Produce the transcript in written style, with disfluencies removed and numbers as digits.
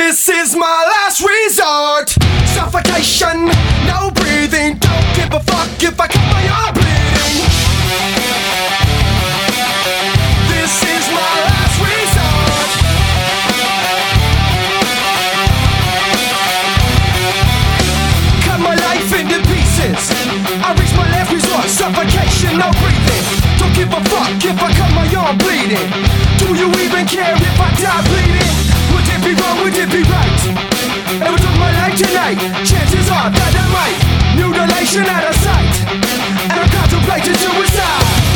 This is my last resort. Suffocation, no breathing. Don't give a fuck if I cut my arm bleeding. This is my last resort. Cut my life into pieces. I reach my last resort. Suffocation, no breathing. Don't give a fuck if I cut my arm bleeding. Do you even care if I die bleeding? Would it be wrong, would it be right? If I took my life tonight, chances are that I might. Mutilation out of sight, and I'm contemplating suicide.